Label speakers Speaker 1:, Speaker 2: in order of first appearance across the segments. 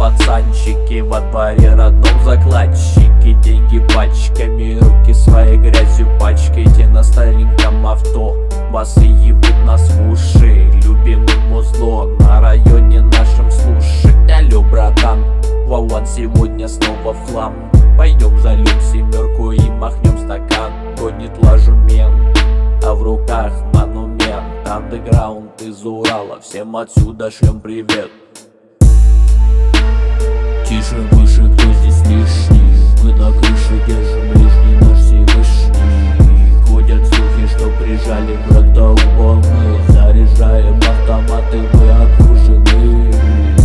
Speaker 1: пацанчики во дворе родном закладчики. Деньги пачками, руки своей грязью пачкайте. На стареньком авто басы ебут нас в уши. Любим музло на районе нашем, слушай. Алло, братан, Вован, сегодня снова в хлам. Пойдем зальем семерку и махнем стакан. Гонит лажу мент, а в руках монумент. Андеграунд из Урала, всем отсюда шлем привет.
Speaker 2: Тише, выше, кто здесь лишний? Мы на крыше держим лишний наш Всевышний. Ходят слухи, что прижали брата у волны. Заряжаем автоматы, вы окружены.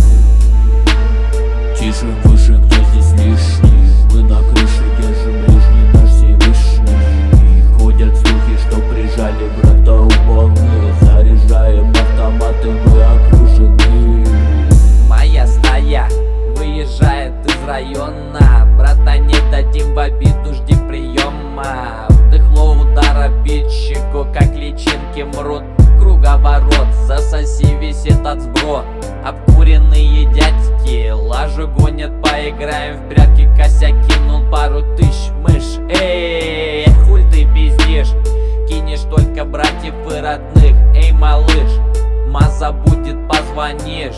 Speaker 2: Тише, выше, кто здесь лишний? Мы на крыше держим лишний наш Всевышний. Ходят слухи, что прижали брата у волны. Заряжаем автоматы, вы окружены.
Speaker 1: Моя стая выезжает из района. Брата, не дадим в обиду, жди приема. Вдыхло удар обидчику, как личинки мрут. Круговорот, засоси висит от сбро. Обкуренные дядьки лажу гонят, поиграем в прятки. Кося кинул пару тысяч, мышь, эй, хуль ты пиздишь. Кинешь только братьев и родных, эй, малыш, маза будет, позвонишь.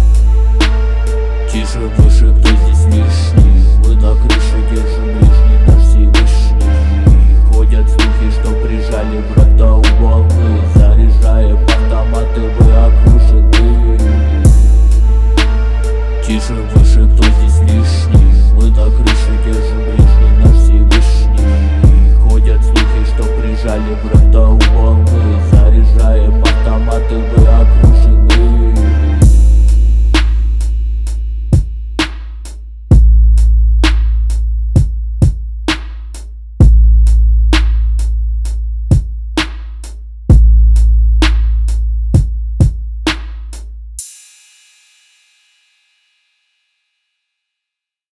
Speaker 2: Тише, выше, кто здесь лишний? Мы на крыше держим лишний наш Всевышний. Ходят слухи, что прижали брата